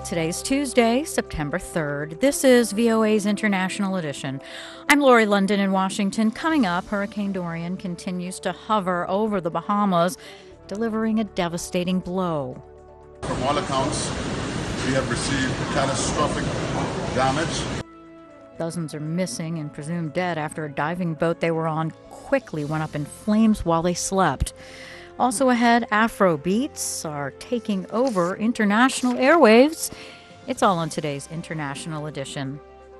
Today's Tuesday, September 3rd. This is VOA's International Edition. I'm Lori London in Washington. Coming up, Hurricane Dorian continues to hover over the Bahamas, delivering a devastating blow. From all accounts, we have received catastrophic damage. Dozens are missing and presumed dead after a diving boat they were on quickly went up in flames while they slept. Also ahead, Afro beats are taking over international airwaves. It's all on today's International Edition.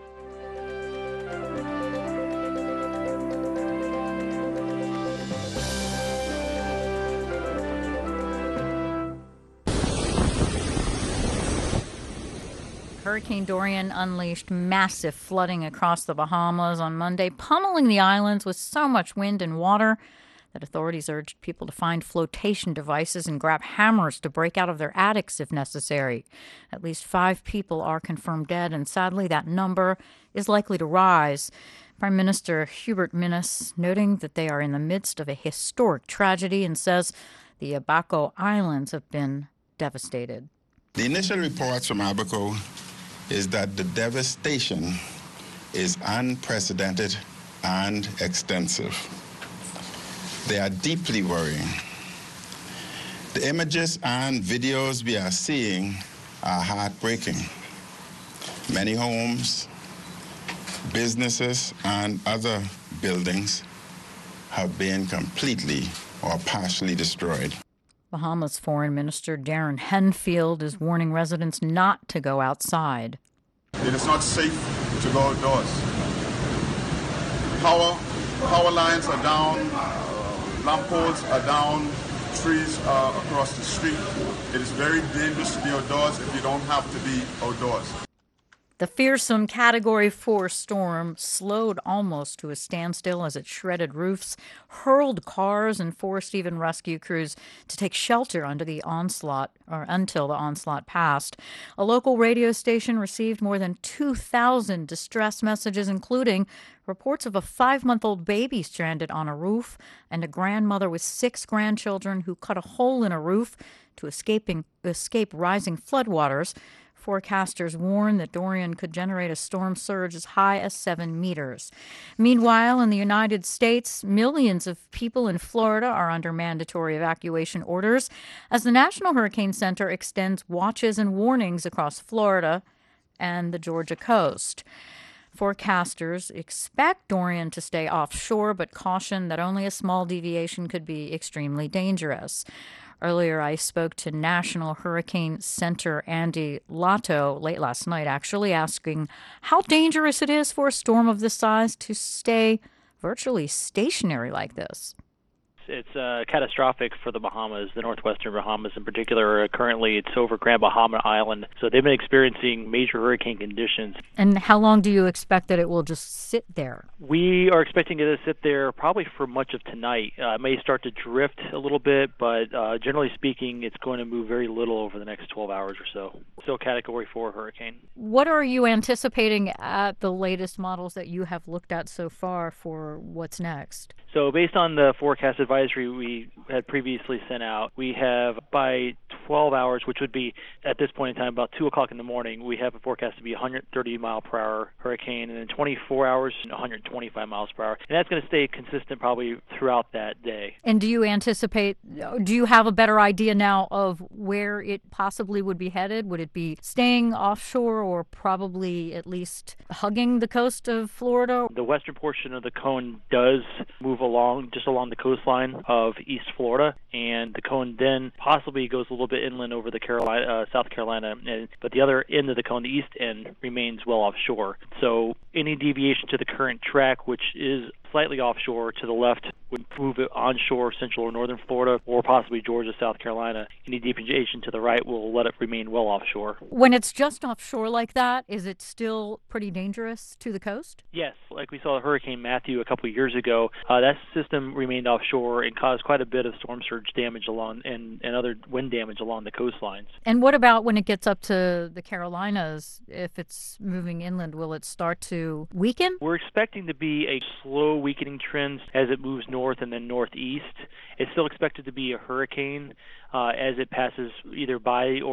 Hurricane Dorian unleashed massive flooding across the Bahamas on Monday, pummeling the islands with so much wind and water that authorities urged people to find flotation devices and grab hammers to break out of their attics if necessary. At least 5 people are confirmed dead, and sadly that number is likely to rise. Prime Minister Hubert Minnis noting that they are in the midst of a historic tragedy and says the Abaco Islands have been devastated. The initial reports from Abaco is that the devastation is unprecedented and extensive. They are deeply worrying. The images and videos we are seeing are heartbreaking. Many homes, businesses, and other buildings have been completely or partially destroyed. Bahamas Foreign Minister Darren Henfield is warning residents not to go outside. It is not safe to go outdoors. Power lines are down, lamp poles are down, trees are across the street. It is very dangerous to be outdoors if you don't have to be outdoors. The fearsome Category 4 storm slowed almost to a standstill as it shredded roofs, hurled cars, and forced even rescue crews to take shelter until the onslaught passed. A local radio station received more than 2,000 distress messages, including reports of a 5-month-old baby stranded on a roof and a grandmother with 6 grandchildren who cut a hole in a roof to escape rising floodwaters. Forecasters warn that Dorian could generate a storm surge as high as 7 meters. Meanwhile, in the United States, millions of people in Florida are under mandatory evacuation orders as the National Hurricane Center extends watches and warnings across Florida and the Georgia coast. Forecasters expect Dorian to stay offshore, but caution that only a small deviation could be extremely dangerous. Earlier, I spoke to National Hurricane Center Andy Lotto late last night, actually asking how dangerous it is for a storm of this size to stay virtually stationary like this. It's catastrophic for the Bahamas, the northwestern Bahamas in particular. Currently, it's over Grand Bahama Island, so they've been experiencing major hurricane conditions. And how long do you expect that it will just sit there? We are expecting it to sit there probably for much of tonight. It may start to drift a little bit, but generally speaking, it's going to move very little over the next 12 hours or so. Still Category 4 hurricane. What are you anticipating at the latest models that you have looked at so far for what's next? So based on the forecast advisory we had previously sent out, we have by 12 hours, which would be at this point in time about 2 o'clock in the morning, we have a forecast to be 130 mile per hour hurricane, and in 24 hours, 125 miles per hour. And that's going to stay consistent probably throughout that day. And do you have a better idea now of where it possibly would be headed? Would it be staying offshore or probably at least hugging the coast of Florida? The western portion of the cone does move along the coastline of East Florida, and the cone then possibly goes a little bit inland over the South Carolina, but the other end of the cone, the east end, remains well offshore. So any deviation to the current track, which is slightly offshore to the left, would move it onshore, central or northern Florida, or possibly Georgia, South Carolina. Any deviation to the right will let it remain well offshore. When it's just offshore like that, is it still pretty dangerous to the coast? Yes. Like we saw Hurricane Matthew a couple of years ago, that system remained offshore and caused quite a bit of storm surge damage and other wind damage along the coastlines. And what about when it gets up to the Carolinas? If it's moving inland, will it start to weaken? We're expecting to be a slow weakening trend as it moves north and then northeast. It's still expected to be a hurricane as it passes either by or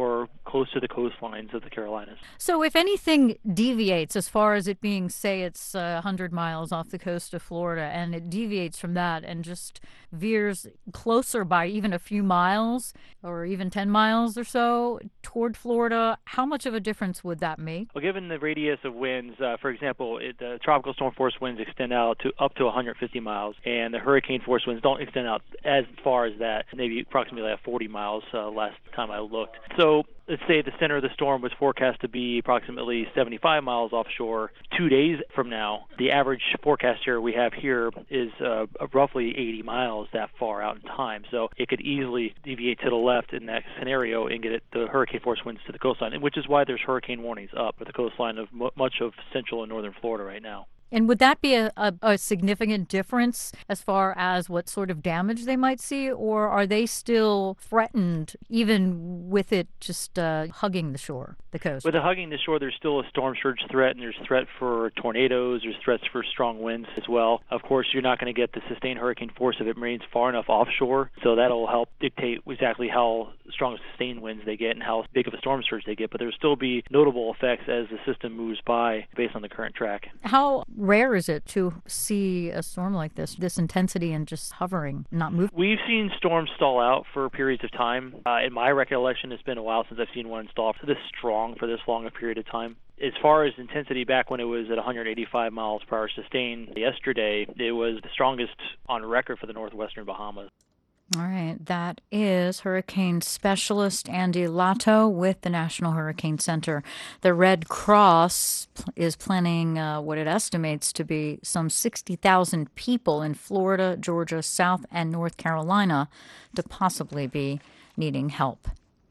close to the coastlines of the Carolinas. So if anything deviates as far as it being, say, it's 100 miles off the coast of Florida, and it deviates from that and just veers closer by even a few miles or even 10 miles or so toward Florida, how much of a difference would that make? Well, given the radius of winds, for example, the tropical storm force winds extend out to up to 150 miles, and the hurricane force winds don't extend out as far as that, maybe approximately like 40 miles last time I looked. So let's say the center of the storm was forecast to be approximately 75 miles offshore. 2 days from now, the average forecast here we have here is roughly 80 miles that far out in time. So it could easily deviate to the left in that scenario and get the hurricane force winds to the coastline, which is why there's hurricane warnings up at the coastline of much of central and northern Florida right now. And would that be a significant difference as far as what sort of damage they might see, or are they still threatened even with it just hugging the shore, the coast? With it hugging the shore, there's still a storm surge threat, and there's threat for tornadoes, there's threats for strong winds as well. Of course, you're not going to get the sustained hurricane force if it remains far enough offshore, so that'll help dictate exactly how strong sustained winds they get and how big of a storm surge they get, but there'll still be notable effects as the system moves by based on the current track. How rare is it to see a storm like this intensity and just hovering, not moving? We've seen storms stall out for periods of time. In my recollection, it's been a while since I've seen one stall this strong for this long a period of time. As far as intensity, back when it was at 185 miles per hour sustained yesterday, it was the strongest on record for the northwestern Bahamas. All right, that is hurricane specialist Andy Lotto with the National Hurricane Center. The Red Cross is planning what it estimates to be some 60,000 people in Florida, Georgia, South and North Carolina to possibly be needing help.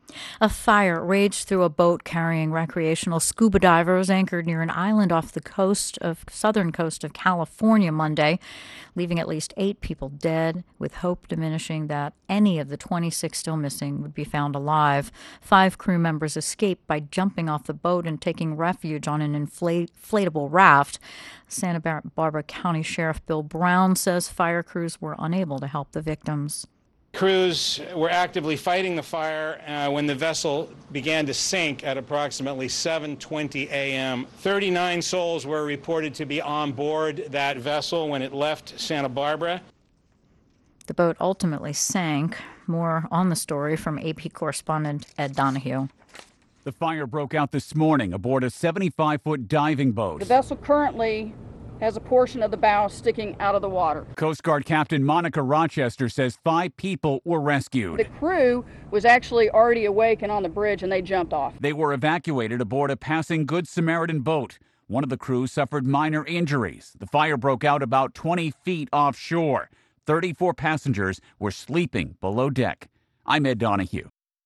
A fire raged through a boat carrying recreational scuba divers anchored near an island off the southern coast of California Monday, leaving at least 8 people dead, with hope diminishing that any of the 26 still missing would be found alive. 5 crew members escaped by jumping off the boat and taking refuge on an inflatable raft. Santa Barbara County Sheriff Bill Brown says fire crews were unable to help the victims. Crews were actively fighting the fire when the vessel began to sink at approximately 7:20 a.m. 39 souls were reported to be on board that vessel when it left Santa Barbara. The boat ultimately sank. More on the story from AP correspondent Ed Donahue. The fire broke out this morning aboard a 75-foot diving boat. The vessel currently has a portion of the bow sticking out of the water. Coast Guard Captain Monica Rochester says 5 people were rescued. The crew was actually already awake and on the bridge, and they jumped off. They were evacuated aboard a passing Good Samaritan boat. One of the crew suffered minor injuries. The fire broke out about 20 feet offshore. 34 passengers were sleeping below deck. I'm Ed Donahue.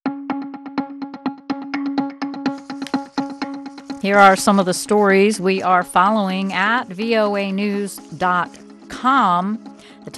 Here are some of the stories we are following at voanews.com. The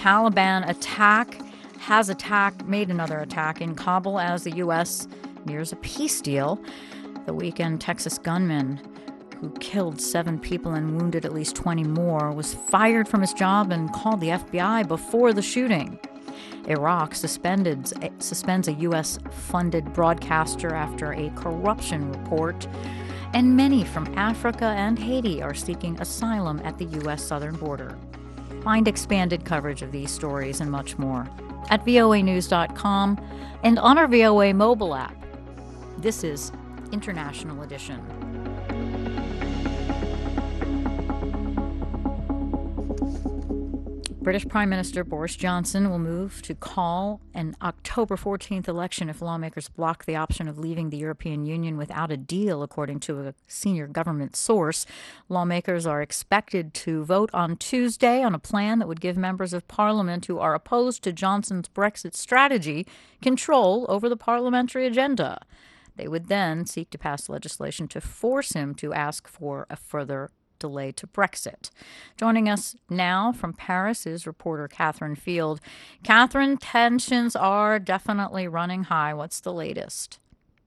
Taliban made another attack in Kabul as the U.S. nears a peace deal. The weekend Texas gunman who killed 7 people and wounded at least 20 more was fired from his job and called the FBI before the shooting. Iraq suspends a U.S.-funded broadcaster after a corruption report. And many from Africa and Haiti are seeking asylum at the U.S. southern border. Find expanded coverage of these stories and much more at voanews.com and on our VOA mobile app. This is International Edition. British Prime Minister Boris Johnson will move to call an October 14th election if lawmakers block the option of leaving the European Union without a deal, according to a senior government source. Lawmakers are expected to vote on Tuesday on a plan that would give members of Parliament who are opposed to Johnson's Brexit strategy control over the parliamentary agenda. They would then seek to pass legislation to force him to ask for a further delay to Brexit. Joining us now from Paris is reporter Catherine Field. Catherine, tensions are definitely running high. What's the latest?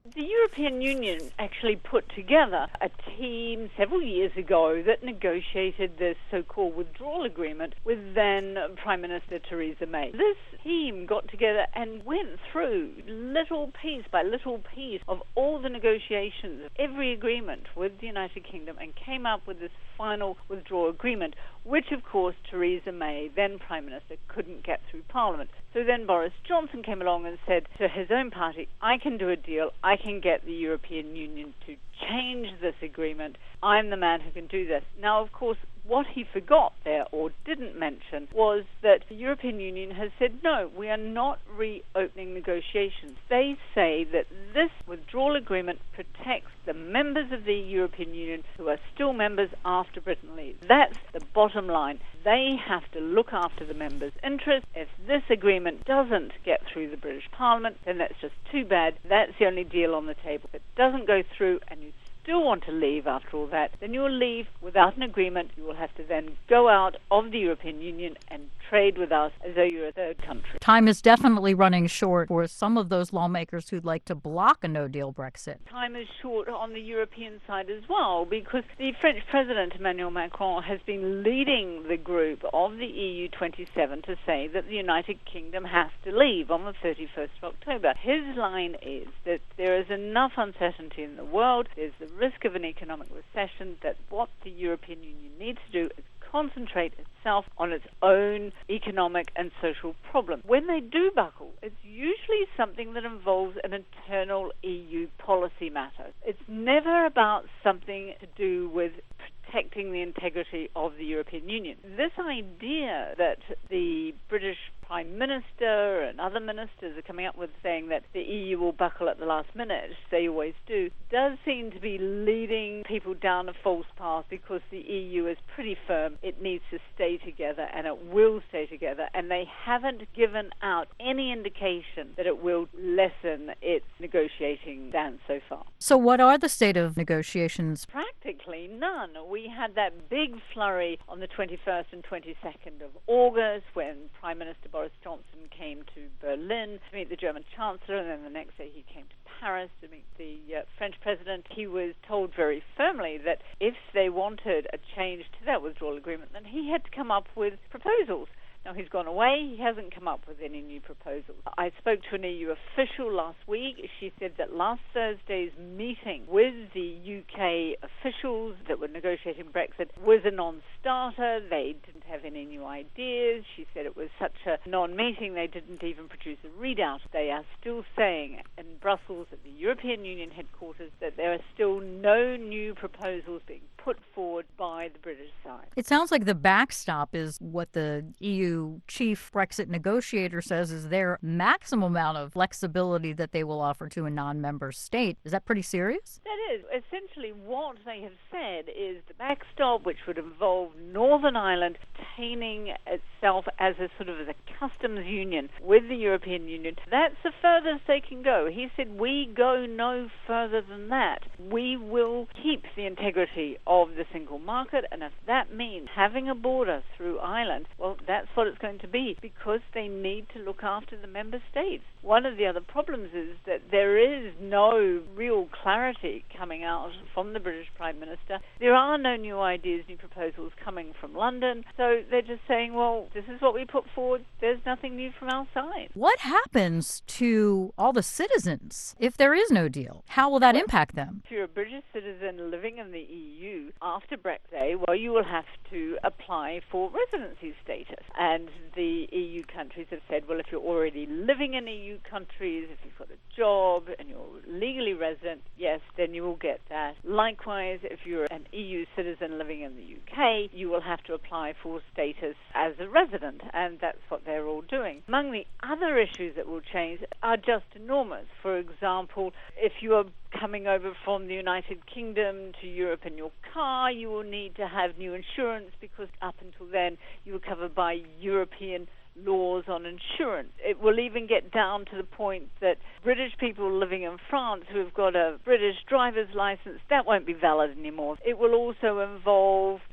The European Union actually put together a team several years ago that negotiated this so-called withdrawal agreement with then Prime Minister Theresa May. This team got together and went through little piece by little piece of all the negotiations, every agreement with the United Kingdom, and came up with this final withdrawal agreement, which of course Theresa May, then Prime Minister, couldn't get through Parliament. So then Boris Johnson came along and said to his own party, I can do a deal, I can get the European Union to change this agreement. I'm the man who can do this. Now, of course, what he forgot there or didn't mention was that the European Union has said, no, we are not reopening negotiations. They say that this withdrawal agreement protects the members of the European Union who are still members after Britain leaves. That's the bottom line. They have to look after the members' interests. If this agreement doesn't get through the British Parliament, then that's just too bad. That's the only deal on the table. If it doesn't go through and you still want to leave after all that, then you'll leave without an agreement. You will have to then go out of the European Union and trade with us as though you're a third country. Time is definitely running short for some of those lawmakers who'd like to block a no-deal Brexit. Time is short on the European side as well, because the French President Emmanuel Macron has been leading the group of the EU 27 to say that the United Kingdom has to leave on the 31st of October. His line is that there is enough uncertainty in the world, there's the risk of an economic recession, that what the European Union needs to do is concentrate itself on its own economic and social problems. When they do buckle, it's usually something that involves an internal EU policy matter. It's never about something to do with protecting the integrity of the European Union. This idea that the British Prime Minister and other ministers are coming up with saying that the EU will buckle at the last minute, they always do, does seem to be leading people down a false path, because the EU is pretty firm. It needs to stay together, and it will stay together, and they haven't given out any indication that it will lessen its negotiating stance so far. So what are the state of negotiations? Practically none. We had that big flurry on the 21st and 22nd of August when Prime Minister Boris Johnson came to Berlin to meet the German Chancellor, and then the next day he came to Paris to meet the French President. He was told very firmly that if they wanted a change to that withdrawal agreement, then he had to come up with proposals. Now, he's gone away. He hasn't come up with any new proposals. I spoke to an EU official last week. She said that last Thursday's meeting with the UK officials that were negotiating Brexit was a non-starter. They didn't have any new ideas. She said it was such a non-meeting they didn't even produce a readout. They are still saying in Brussels at the European Union headquarters that there are still no new proposals being put forward by the British side. It sounds like the backstop is what the EU chief Brexit negotiator says is their maximum amount of flexibility that they will offer to a non-member state. Is that pretty serious? That is. Essentially what they have said is the backstop, which would involve Northern Ireland retaining itself as a sort of a customs union with the European Union. That's the furthest they can go. He said, we go no further than that. We will keep the integrity of the single market, and if that means having a border through Ireland, well, that's what it's going to be, because they need to look after the member states. One of the other problems is that there is no real clarity coming out from the British Prime Minister. There are no new ideas, new proposals coming from London, so they're just saying, well, this is what we put forward, there's nothing new from our side. What happens to all the citizens if there is no deal? How will that impact them? If you're a British citizen living in the EU after Brexit, well, you will have to apply for residency status. And the EU countries have said, well, if you're already living in EU countries, if you've got a job and you're legally resident, yes, then you will get that. Likewise, if you're an EU citizen living in the UK, you will have to apply for status as a resident, and that's what they're all doing. Among the other issues that will change are just enormous. For example, if you are coming over from the United Kingdom to Europe in your car, you will need to have new insurance, because up until then you were covered by European laws on insurance. It will even get down to the point that British people living in France who have got a British driver's license, that won't be valid anymore. It will also involve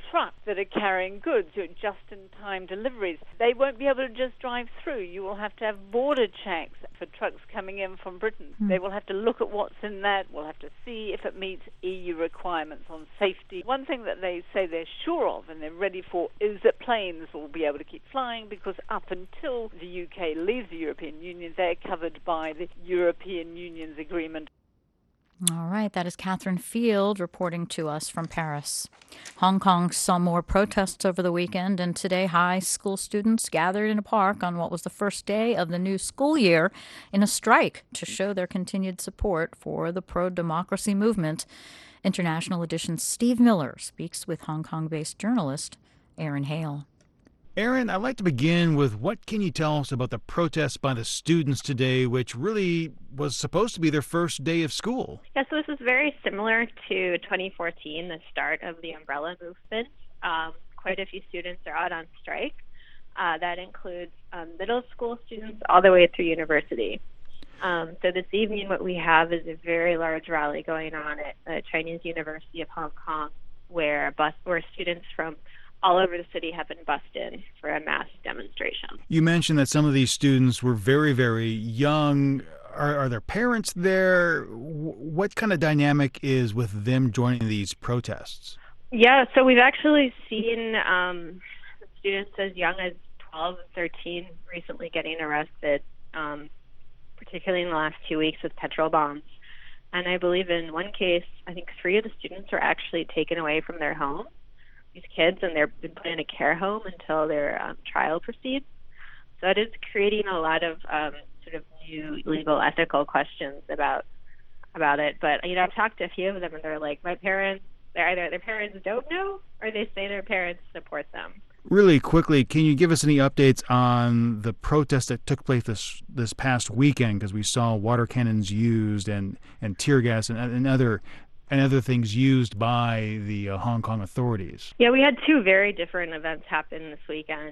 trucks that are carrying goods, just-in-time deliveries. They won't be able to just drive through. You will have to have border checks for trucks coming in from Britain. They will have to look at what's in that. We'll have to see if it meets EU requirements on safety. One thing that they say they're sure of and they're ready for is that planes will be able to keep flying, because up until the UK leaves the European Union, they're covered by the European Union's agreement. All right, that is Catherine Field reporting to us from Paris. Hong Kong saw more protests over the weekend, and today high school students gathered in a park on what was the first day of the new school year in a strike to show their continued support for the pro-democracy movement. International Edition's Steve Miller speaks with Hong Kong-based journalist Aaron Hale. Aaron, I'd like to begin with what can you tell us about the protests by the students today, which really was supposed to be their first day of school? Yeah, so this is very similar to 2014, the start of the umbrella movement. Quite a few students are out on strike. That includes middle school students all the way through university. So this evening what we have is a very large rally going on at the Chinese University of Hong Kong, where students from all over the city have been bussed in for a mass demonstration. You mentioned that some of these students were very, very young. Are their parents there? What kind of dynamic is with them joining these protests? Yeah, so we've actually seen students as young as 12 and 13 recently getting arrested, particularly in the last 2 weeks with petrol bombs. And I believe in one case, I think 3 of the students were actually taken away from their home. These kids, and they've been put in a care home until their trial proceeds. So it is creating a lot of sort of new legal, ethical questions about it. But I've talked to a few of them, and they're like, their parents don't know, or they say their parents support them. Really quickly, can you give us any updates on the protest that took place this past weekend? Because we saw water cannons used and tear gas and other things used by the Hong Kong authorities. Yeah, we had 2 very different events happen this weekend.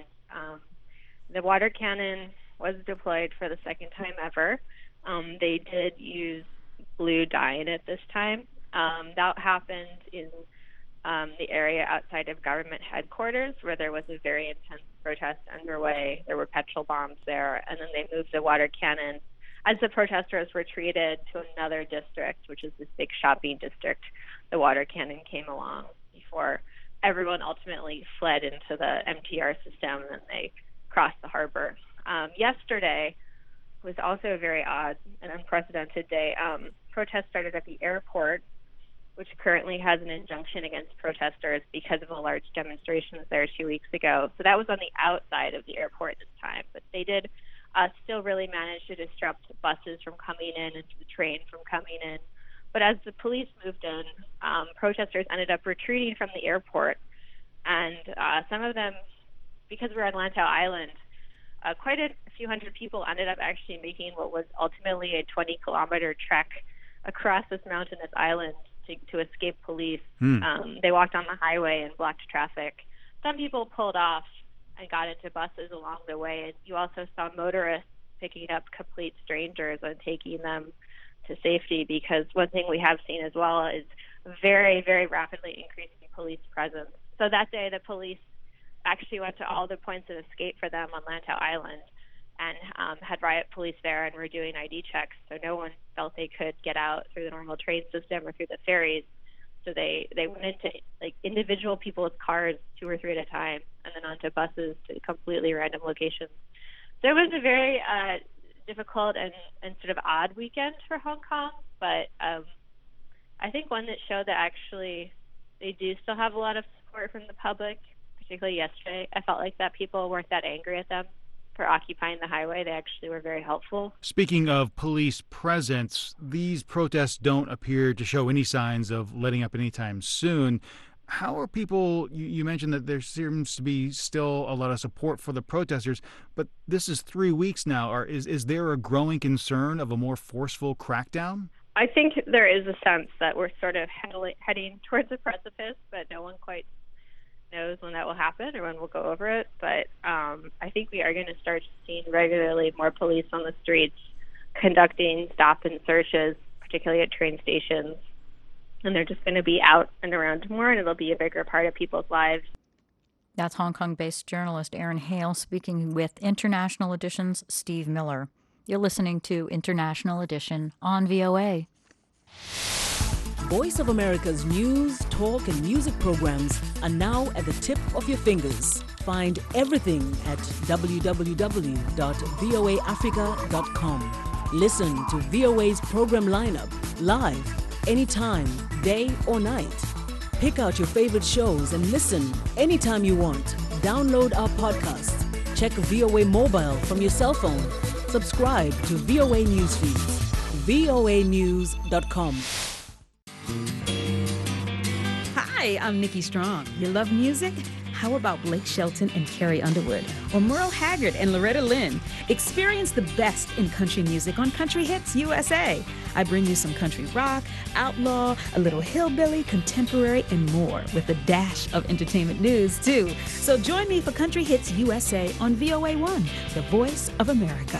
The water cannon was deployed for the second time ever. They did use blue dye in it this time. That happened in the area outside of government headquarters, where there was a very intense protest underway. There were petrol bombs there, and then they moved the water cannon as the protesters retreated to another district, which is this big shopping district. The water cannon came along before everyone ultimately fled into the MTR system, and they crossed the harbor. Yesterday was also a very odd and unprecedented day. Protests started at the airport, which currently has an injunction against protesters because of the large demonstrations there 2 weeks ago. So that was on the outside of the airport this time, but they did still really managed to disrupt buses from coming in and the train from coming in. But as the police moved in, protesters ended up retreating from the airport. And some of them, because we're on Lantau Island, quite a few hundred people ended up actually making what was ultimately a 20-kilometer trek across this mountainous island to escape police. They walked on the highway and blocked traffic. Some people pulled off and got into buses along the way. And you also saw motorists picking up complete strangers and taking them to safety, because one thing we have seen as well is very, very rapidly increasing police presence. So that day, the police actually went to all the points of escape for them on Lantau Island and had riot police there and were doing ID checks, so no one felt they could get out through the normal train system or through the ferries. So they went into individual people's cars, 2 or 3 at a time, and then onto buses to completely random locations. So it was a very difficult and sort of odd weekend for Hong Kong, but I think one that showed that actually they do still have a lot of support from the public, particularly yesterday. I felt like that people weren't that angry at them for occupying the highway. They actually were very helpful. Speaking of police presence, these protests don't appear to show any signs of letting up anytime soon. How are people, you mentioned that there seems to be still a lot of support for the protesters, but this is 3 weeks now. Is there a growing concern of a more forceful crackdown? I think there is a sense that we're sort of heading towards a precipice, but no one quite knows when that will happen or when we'll go over it. But I think we are going to start seeing regularly more police on the streets conducting stop and searches, particularly at train stations and they're just going to be out and around more, and it'll be a bigger part of people's lives. That's Hong Kong-based journalist Erin Hale speaking with International Edition's Steve Miller. You're listening to International Edition on VOA. Voice of America's news, talk, and music programs are now at the tip of your fingers. Find everything at www.voaafrica.com. Listen to VOA's program lineup live, anytime, day or night. Pick out your favorite shows and listen anytime you want. Download our podcast. Check VOA Mobile from your cell phone. Subscribe to VOA News Feeds. voanews.com. Hi, I'm Nikki Strong. You love music? How about Blake Shelton and Carrie Underwood? Or Merle Haggard and Loretta Lynn? Experience the best in country music on Country Hits USA. I bring you some country rock, outlaw, a little hillbilly, contemporary, and more, with a dash of entertainment news, too. So join me for Country Hits USA on VOA1, the voice of America.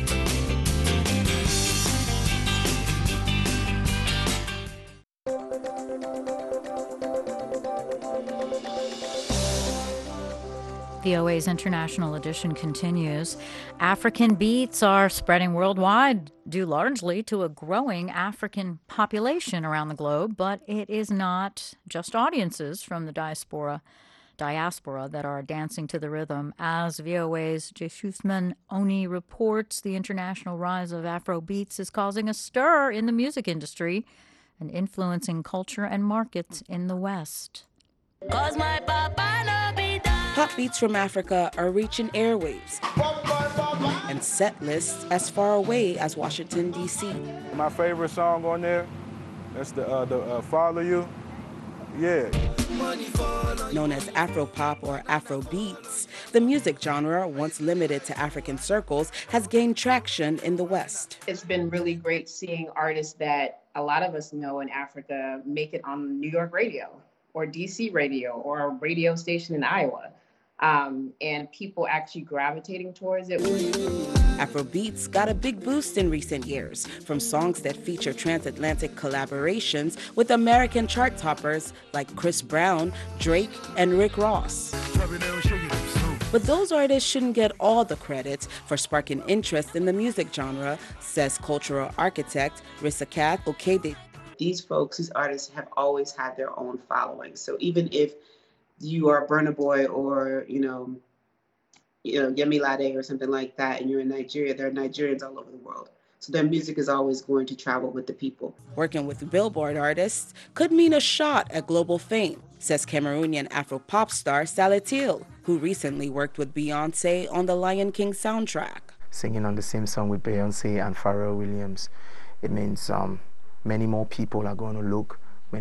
VOA's International Edition continues. African beats are spreading worldwide due largely to a growing African population around the globe, but it is not just audiences from the diaspora that are dancing to the rhythm. As VOA's Jesusman Oni reports, the international rise of Afro beats is causing a stir in the music industry and influencing culture and markets in the West. Pop beats from Africa are reaching airwaves and set lists as far away as Washington, D.C. My favorite song on there, that's the Follow You. Yeah. Known as Afro-pop or Afro beats, the music genre, once limited to African circles, has gained traction in the West. It's been really great seeing artists that a lot of us know in Africa make it on New York radio or DC radio or a radio station in Iowa. And people actually gravitating towards it. Afrobeats got a big boost in recent years from songs that feature transatlantic collaborations with American chart toppers like Chris Brown, Drake, and Rick Ross. But those artists shouldn't get all the credit for sparking interest in the music genre, says cultural architect Risakat Okede. These folks, these artists have always had their own following. So even if you are Burna Boy or, Yemi Lade or something like that, and you're in Nigeria, there are Nigerians all over the world. So their music is always going to travel with the people. Working with Billboard artists could mean a shot at global fame, says Cameroonian Afro-pop star Salatil, who recently worked with Beyoncé on the Lion King soundtrack. Singing on the same song with Beyoncé and Pharrell Williams, it means many more people are going to look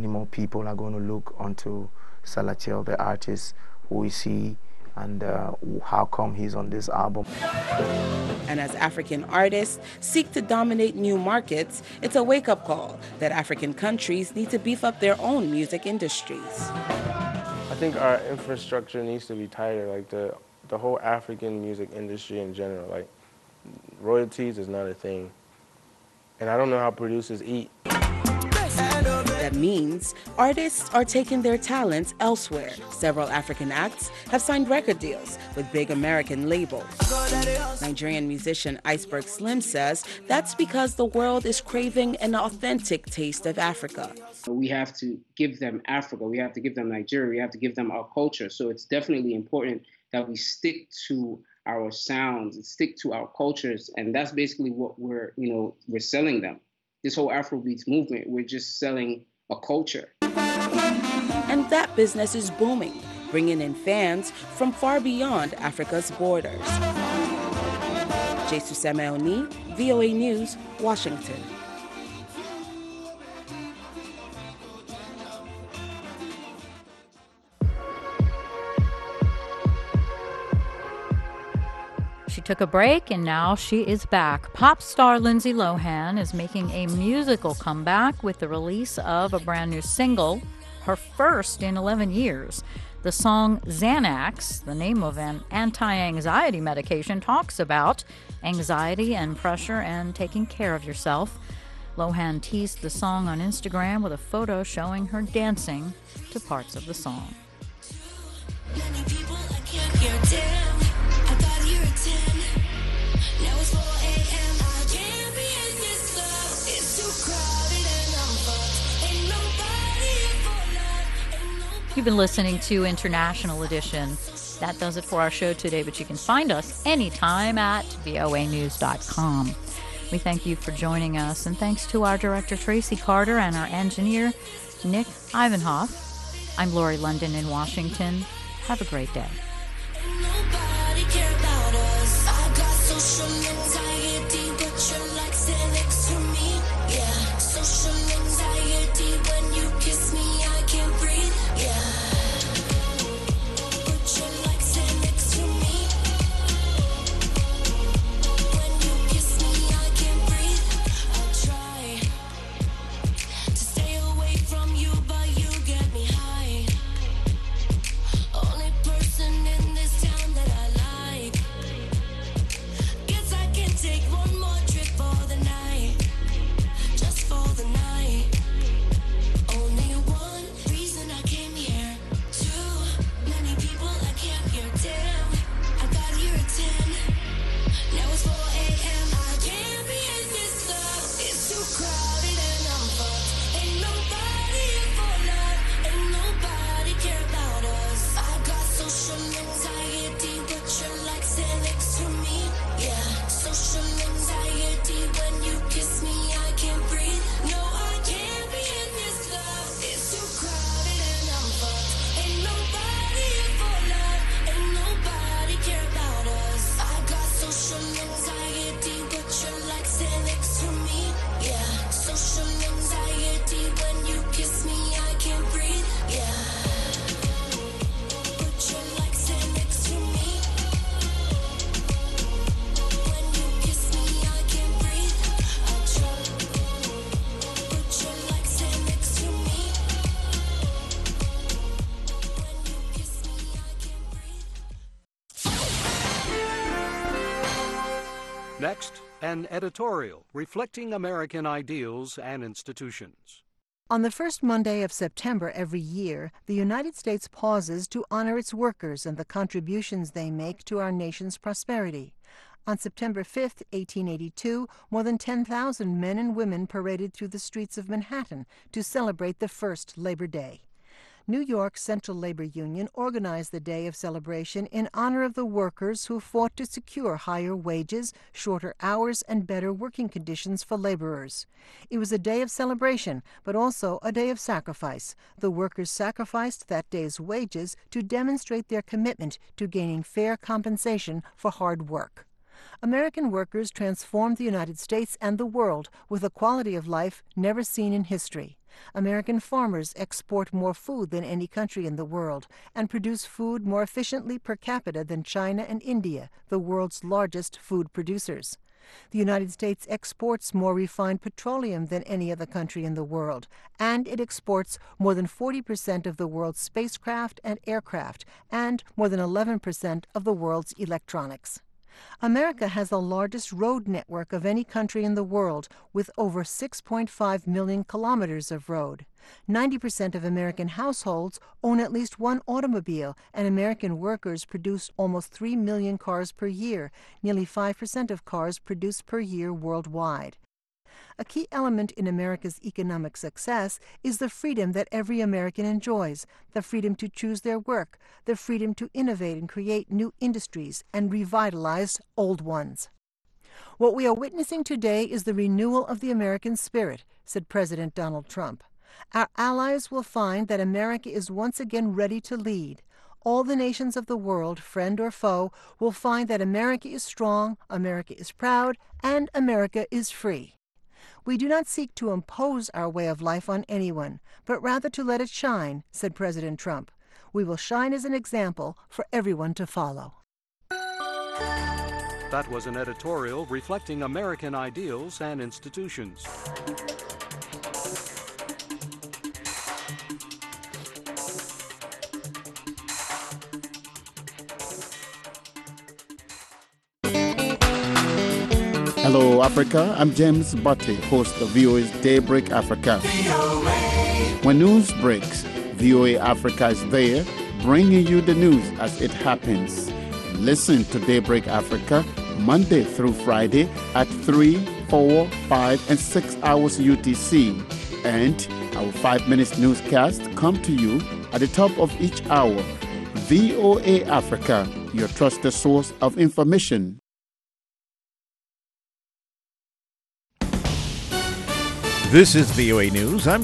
onto Salatil, the artist, who is he and how come he's on this album. And as African artists seek to dominate new markets, it's a wake-up call that African countries need to beef up their own music industries. I think our infrastructure needs to be tighter, like the whole African music industry in general. Like, royalties is not a thing. And I don't know how producers eat. That means artists are taking their talents elsewhere. Several African acts have signed record deals with big American labels. Nigerian musician Iceberg Slim says that's because the world is craving an authentic taste of Africa. We have to give them Africa, we have to give them Nigeria, we have to give them our culture. So it's definitely important that we stick to our sounds and stick to our cultures. And that's basically what we're selling them. This whole Afrobeats movement, we're just selling a culture. And that business is booming, bringing in fans from far beyond Africa's borders. Jesusman Oni, VOA News, Washington. She took a break and now she is back. Pop star Lindsay Lohan is making a musical comeback with the release of a brand new single, her first in 11 years. The song Xanax, the name of an anti-anxiety medication, talks about anxiety and pressure and taking care of yourself. Lohan teased the song on Instagram with a photo showing her dancing to parts of the song. You've been listening to International Edition. That does it for our show today, but you can find us anytime at voanews.com. We thank you for joining us, and thanks to our director, Tracy Carter, and our engineer, Nick Ivanhoff. I'm Lori London in Washington. Have a great day. Next, an editorial reflecting American ideals and institutions. On the first Monday of September every year, the United States pauses to honor its workers and the contributions they make to our nation's prosperity. On September 5, 1882, more than 10,000 men and women paraded through the streets of Manhattan to celebrate the first Labor Day. New York's Central Labor Union organized the day of celebration in honor of the workers who fought to secure higher wages, shorter hours, and better working conditions for laborers. It was a day of celebration, but also a day of sacrifice. The workers sacrificed that day's wages to demonstrate their commitment to gaining fair compensation for hard work. American workers transformed the United States and the world with a quality of life never seen in history. American farmers export more food than any country in the world and produce food more efficiently per capita than China and India, the world's largest food producers. The United States exports more refined petroleum than any other country in the world, and it exports more than 40% of the world's spacecraft and aircraft, and more than 11% of the world's electronics. America has the largest road network of any country in the world, with over 6.5 million kilometers of road. 90% of American households own at least one automobile, and American workers produce almost 3 million cars per year, nearly 5% of cars produced per year worldwide. A key element in America's economic success is the freedom that every American enjoys, the freedom to choose their work, the freedom to innovate and create new industries and revitalize old ones. What we are witnessing today is the renewal of the American spirit, said President Donald Trump. Our allies will find that America is once again ready to lead. All the nations of the world, friend or foe, will find that America is strong, America is proud, and America is free. We do not seek to impose our way of life on anyone, but rather to let it shine, said President Trump. We will shine as an example for everyone to follow. That was an editorial reflecting American ideals and institutions. Hello, Africa. I'm James Butte, host of VOA's Daybreak Africa. When news breaks, VOA Africa is there, bringing you the news as it happens. Listen to Daybreak Africa Monday through Friday at 3, 4, 5, and 6 hours UTC. And our 5-minute newscast come to you at the top of each hour. VOA Africa, your trusted source of information. This is VOA News. I'm